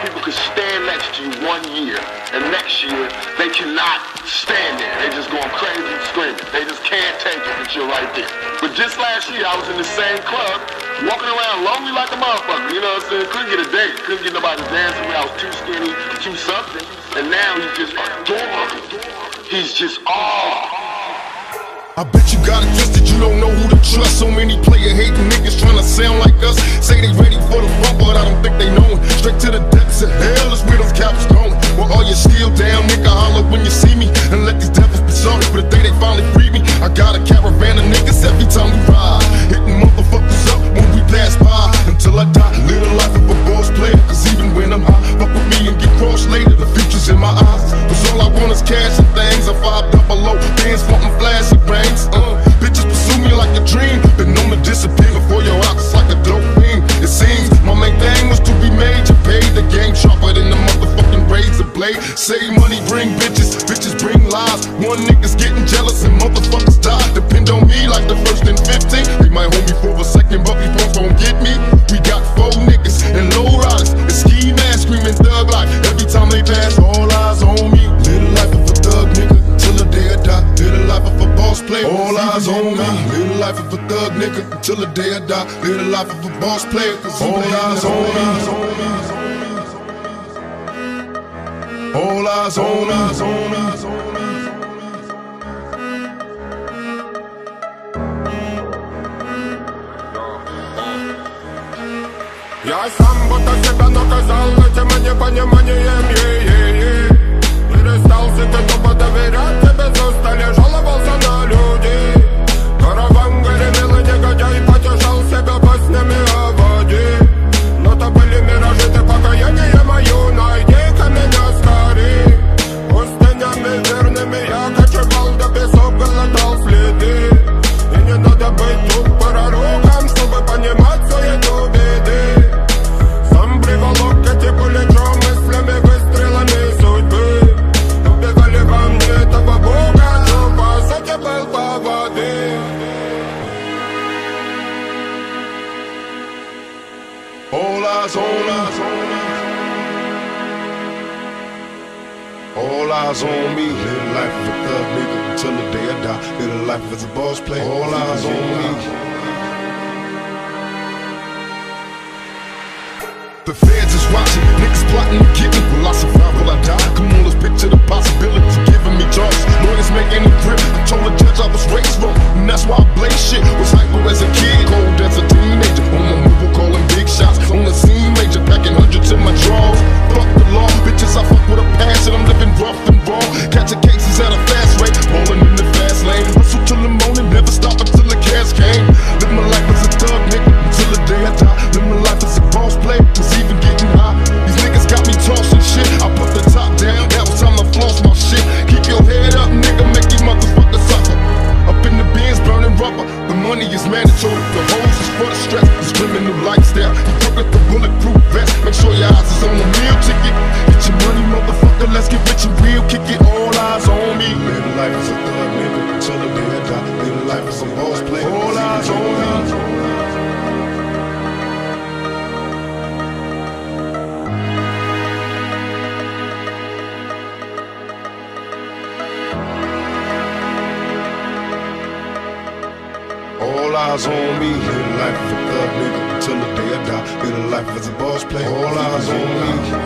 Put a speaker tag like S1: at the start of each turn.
S1: people could stand next to you 1 year, and next year they cannot stand there. They just going crazy screaming. They just can't take it that you're right there. But just last year, I was in the same club, walking around lonely like a motherfucker. You know what I'm saying? Couldn't get a date. Couldn't get nobody to dance with me. I was too skinny, too something. And now he's just adorable. He's just
S2: I bet you got it twisted, you don't know who to trust. So many player hating niggas trying to sound like us. Say they ready for the bump, but I don't think they know it. Straight to the depths of hell, that's where those cops going. Well, all your steel down, nigga, holler when you see me. And let these devils be sorry for the day they finally free me. I got a caravan of niggas every time we ride, hitting motherfuckers up when we pass by. Until I die, live the life of a boss player. Cause even when I'm high, fuck with me and get crossed later. The future's in my eyes, cause all I want is cash and things. I 5 double low, bands wanting flashy brains. Bitches pursue me like a dream. Been known to disappear before your eyes, it's like a dope thing. It seems my main thing was to be major, paid the game sharper than the motherfucking razor blade. Save money, bring bitches, bitches bring lies. One nigga's getting jealous and motherfuckers die. Depend on me like the first and 15. They might hold me for a second, but these punks won't get me. We got 4 niggas and low riders and ski masks screaming thug life. Every time they pass, all eyes on me. Live the life of a thug nigga till the day I die. Live the life of a boss player. All eyes on me. Live the life of a thug nigga till the day I die. Live the life of a boss player. Cause all eyes on me. All eyes on me.
S3: Я сам будто себя наказал этим непониманием, перестал себе тупо доверять, тебе застали, жаловался на людей. Караван гремел и негодяй потешал себя песнями о воде. Но то были миражи, ты покаяние мое, найди-ка меня скорей. Пустынями верными я кочевал, до песок глотал следы. И не надо быть тут пророком, чтобы понимать суету беды. Приволок эти пулечом мыслями, выстрелами судьбы. Убивали во мне этого бога, что по сути был по воды.
S2: All eyes on us. All eyes on me. Live the life of a thug nigga until the day I die. Live the life as a boss player. All eyes on me. The feds is watching, niggas plotting to get me. Will I survive, will I die? Come on, let's picture the possibility of giving me charges. Lawyers making a grip, I told the judge I was raised wrong, and that's why I blaze shit. Was hyper as a kid, cold as a teenager. On my mobile calling big shots, on the scene major, packing hundreds in my drawers. Fuck the law, bitches I fuck with a passion. I'm living rough and raw, catching cases at a fast rate, rolling in the fast lane. Hustle till the morning, never stop until the cash came. Live my life as a thug nigga until the day I die. Live my life as a boss player. Even getting high, these niggas got me tossing shit. I put the top down, that was time to floss my shit. Keep your head up, nigga, make these motherfuckers suffer. Up in the bins, burning rubber. The money is mandatory, the hoes is for the stress. This criminal lifestyle, you took up the bulletproof vest. Make sure your eyes is on the meal ticket. Get your money, motherfucker, let's get rich and real. Kick it, all eyes on me. Live the life as a thug nigga until the day I die. Live the life as a boss player. All eyes on me. All eyes on me. Live the life of a thug nigga until the day I die. Live the life as a boss player. All eyes on me.